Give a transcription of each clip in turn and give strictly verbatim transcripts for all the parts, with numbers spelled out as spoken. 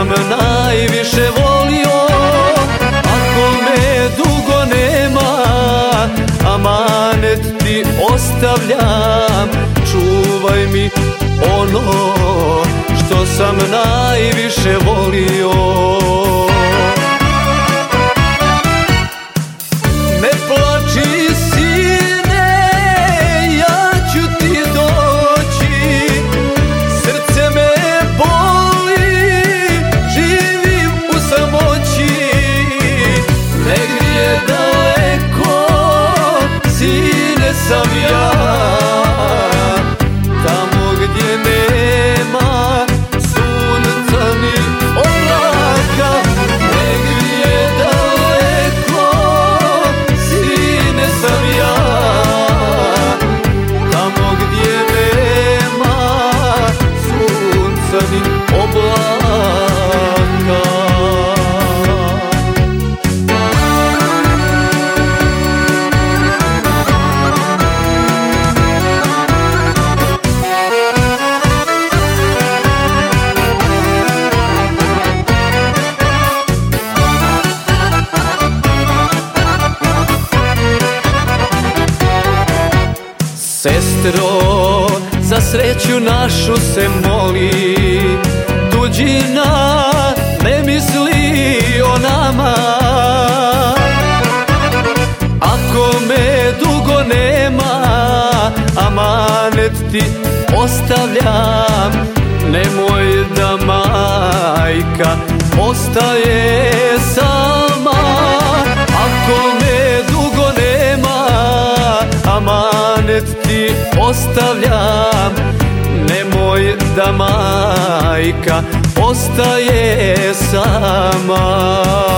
sam najviše volio. Ako me dugo nema, amanet ti ostavljam. Čuvaj mi ono što sam najviše volio. Ne plači sine, ja ću ti doći. Srce me boli, živim u samoći. Negdje daleko, sine, sam ja. Tamo gdje nema sunca ni oblaka. Negdje daleko, sine, sam ja. Tamo gdje nema sunca ni oblaka. Sestro, za sreću našu se moli, tuđina ne misli o nama. Ako me dugo nema, amanet ti ostavljam. Nemoj da majka ostaje sama. Ako me dugo nema, amanet ti ostavljam. Nemoj da majka ostaje sama.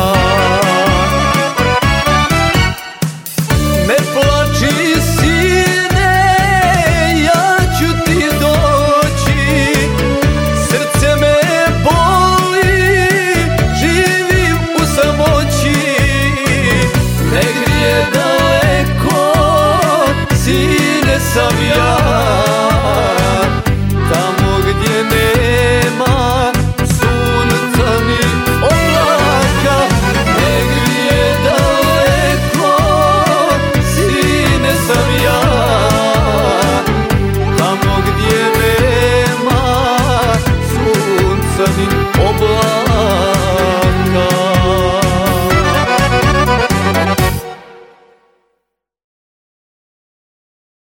Ne plači sine, ja ću ti doći. Srce me boli, živim u samoći. Negdje daleko, sine, sam ja. Tamo gdje nema sunca ni oblaka. Negdje daleko, sine, sam ja. Tamo gdje nema sunca ni oblaka.